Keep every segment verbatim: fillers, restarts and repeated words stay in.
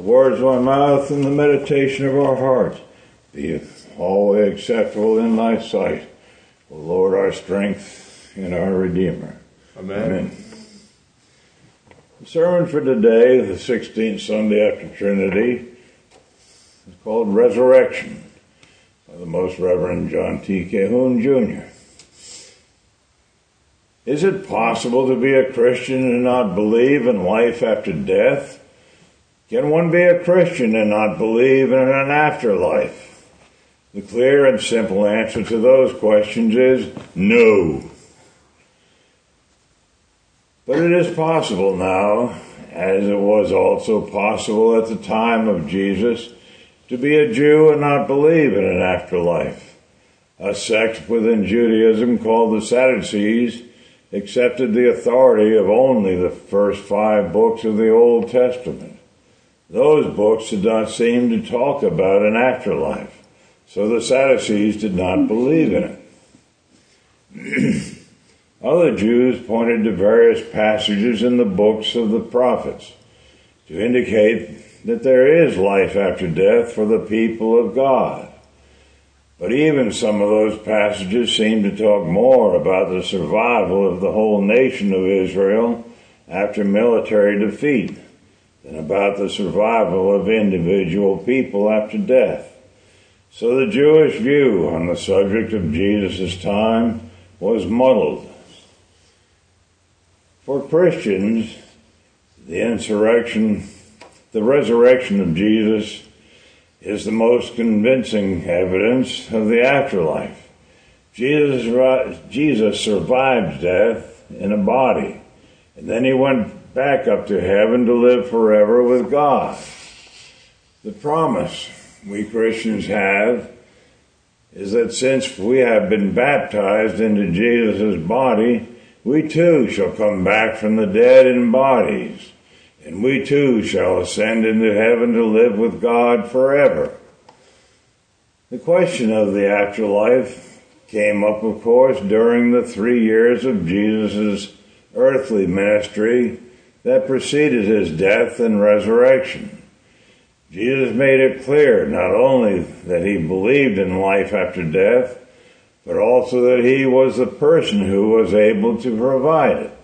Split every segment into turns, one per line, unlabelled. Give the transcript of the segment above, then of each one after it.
words of my mouth and the meditation of our hearts be always acceptable in thy sight, O Lord, our strength and our Redeemer.
Amen.
Amen. The sermon for today, the sixteenth Sunday after Trinity, is called Resurrection by the Most Reverend John T. Cahoon, Junior Is it possible to be a Christian and not believe in life after death? Can one be a Christian and not believe in an afterlife? The clear and simple answer to those questions is no. But it is possible now, as it was also possible at the time of Jesus, to be a Jew and not believe in an afterlife. A sect within Judaism called the Sadducees accepted the authority of only the first five books of the Old Testament. Those books did not seem to talk about an afterlife, so the Sadducees did not believe in it. Other Jews pointed to various passages in the books of the prophets to indicate that there is life after death for the people of God. But even some of those passages seem to talk more about the survival of the whole nation of Israel after military defeat than about the survival of individual people after death. So the Jewish view on the subject of Jesus' time was muddled. For Christians, the insurrection, the resurrection of Jesus is the most convincing evidence of the afterlife. Jesus, Jesus survived death in a body, and then he went back up to heaven to live forever with God. The promise we Christians have is that since we have been baptized into Jesus' body, we too shall come back from the dead in bodies, and we too shall ascend into heaven to live with God forever. The question of the afterlife came up, of course, during the three years of Jesus' earthly ministry that preceded his death and resurrection. Jesus made it clear not only that he believed in life after death, but also that he was the person who was able to provide it.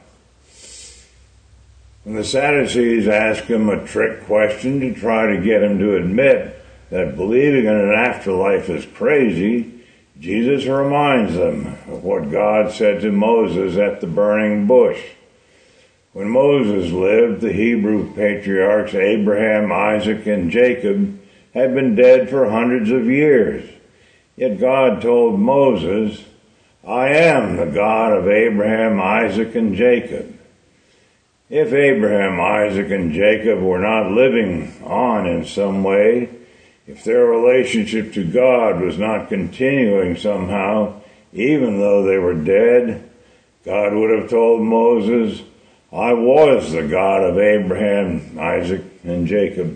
When the Sadducees asked him a trick question to try to get him to admit that believing in an afterlife is crazy, Jesus reminds them of what God said to Moses at the burning bush. When Moses lived, the Hebrew patriarchs Abraham, Isaac, and Jacob had been dead for hundreds of years. Yet God told Moses, "I am the God of Abraham, Isaac, and Jacob." If Abraham, Isaac, and Jacob were not living on in some way, if their relationship to God was not continuing somehow, even though they were dead, God would have told Moses, "I was the God of Abraham, Isaac, and Jacob."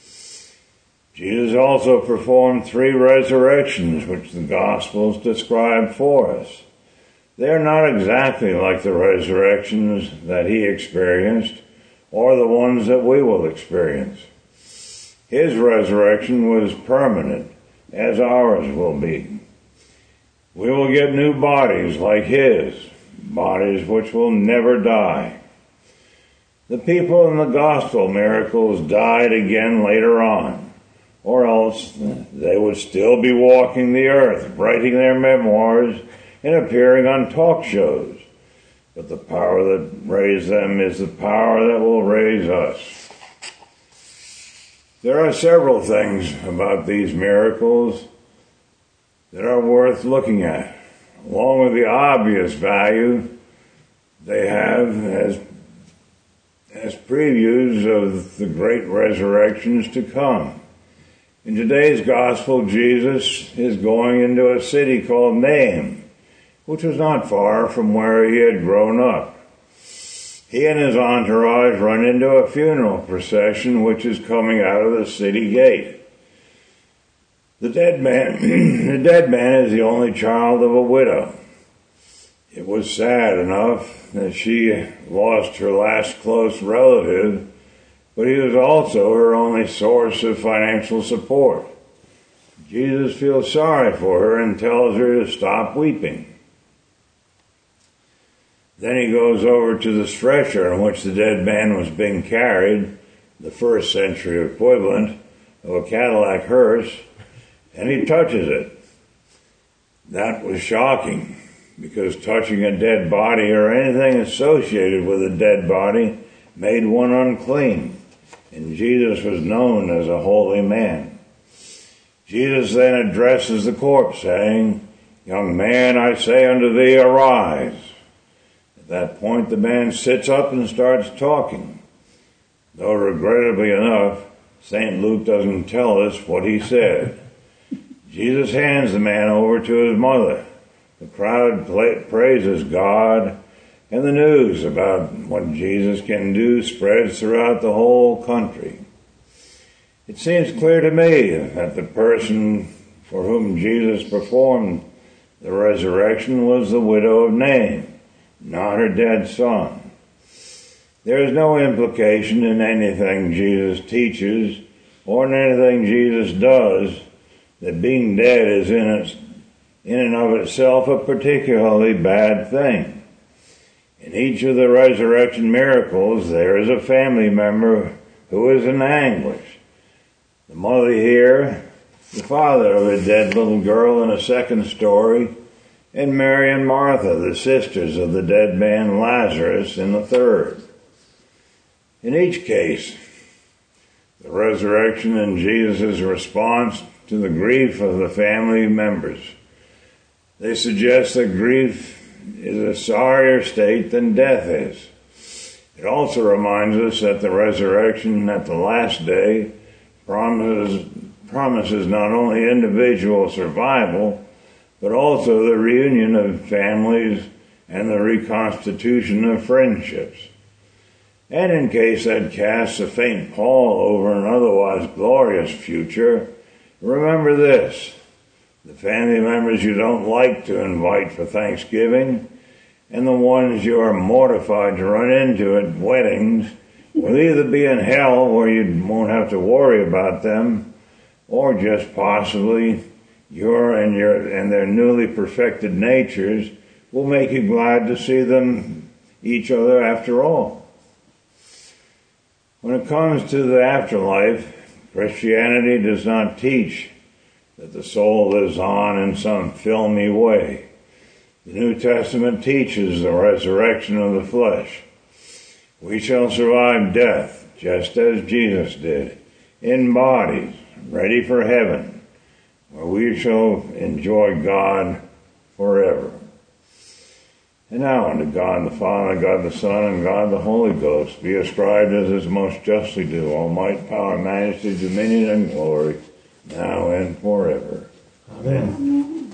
Jesus also performed three resurrections, which the Gospels describe for us. They are not exactly like the resurrections that he experienced, or the ones that we will experience. His resurrection was permanent, as ours will be. We will get new bodies like his, bodies which will never die. The people in the gospel miracles died again later on, or else they would still be walking the earth, writing their memoirs and appearing on talk shows. But the power that raised them is the power that will raise us. There are several things about these miracles that are worth looking at, along with the obvious value they have as as previews of the great resurrections to come. In today's gospel, Jesus is going into a city called Nain, which was not far from where he had grown up. He and his entourage run into a funeral procession which is coming out of the city gate. The dead man, the dead man is the only child of a widow. It was sad enough that she lost her last close relative, but he was also her only source of financial support. Jesus feels sorry for her and tells her to stop weeping. Then he goes over to the stretcher in which the dead man was being carried, the first century equivalent of a Cadillac hearse, and he touches it. That was shocking, because touching a dead body or anything associated with a dead body made one unclean, and Jesus was known as a holy man. Jesus then addresses the corpse, saying, "Young man, I say unto thee, arise." At that point, the man sits up and starts talking, though regrettably enough, Saint Luke doesn't tell us what he said. Jesus hands the man over to his mother. The crowd praises God, and the news about what Jesus can do spreads throughout the whole country. It seems clear to me that the person for whom Jesus performed the resurrection was the widow of Nain, not her dead son. There is no implication in anything Jesus teaches or in anything Jesus does that being dead is in its in and of itself a particularly bad thing. In each of the resurrection miracles, there is a family member who is in anguish. The mother here, the father of a dead little girl in a second story, and Mary and Martha, the sisters of the dead man Lazarus, in the third. In each case, the resurrection and Jesus' response to the grief of the family members. They suggest that grief is a sorrier state than death is. It also reminds us that the resurrection at the last day promises, promises not only individual survival, but also the reunion of families and the reconstitution of friendships. And in case that casts a faint pall over an otherwise glorious future, remember this: the family members you don't like to invite for Thanksgiving and the ones you are mortified to run into at weddings will either be in hell where you won't have to worry about them, or just possibly your and your and their newly perfected natures will make you glad to see them each other after all. When it comes to the afterlife, Christianity does not teach that the soul lives on in some filmy way. The New Testament teaches the resurrection of the flesh. We shall survive death, just as Jesus did, in bodies, ready for heaven, where we shall enjoy God forever. And now unto God the Father, God the Son, and God the Holy Ghost be ascribed as is most justly due, all might, power, majesty, dominion, and glory, now and forever.
Amen.